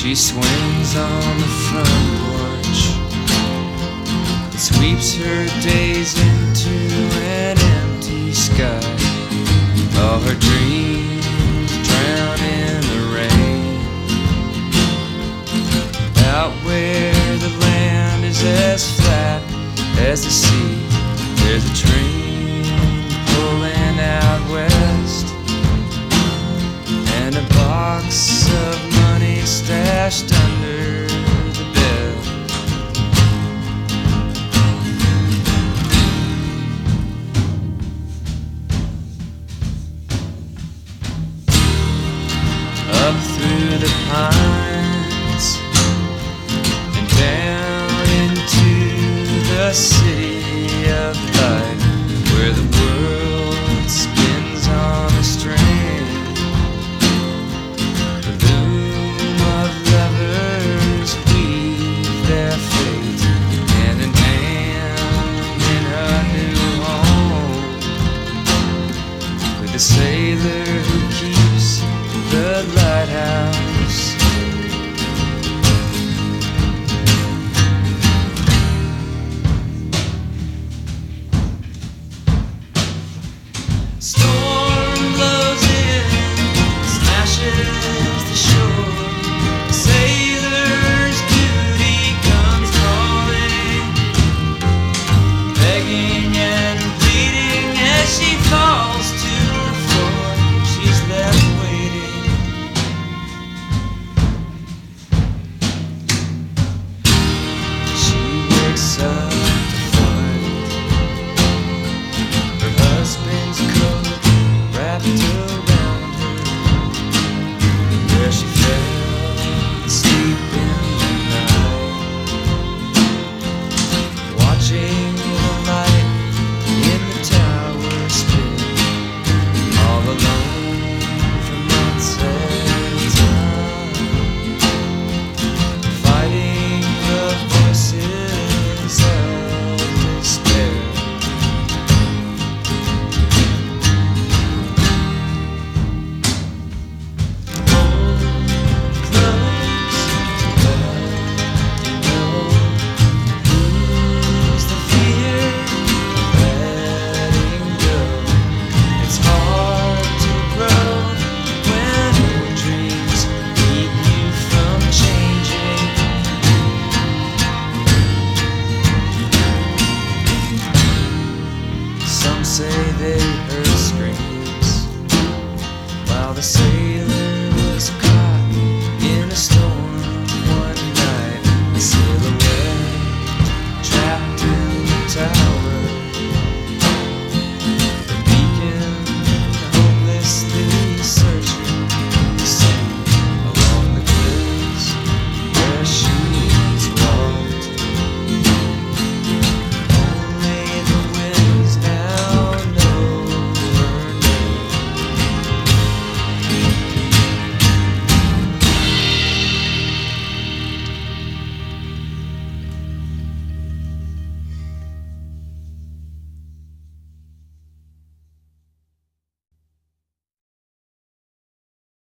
She swings on the front porch. It sweeps her days into an empty sky. All her dreams drown in the rain. Out where the land is as flat as the sea, there's a train pulling out west, and a box of money stashed under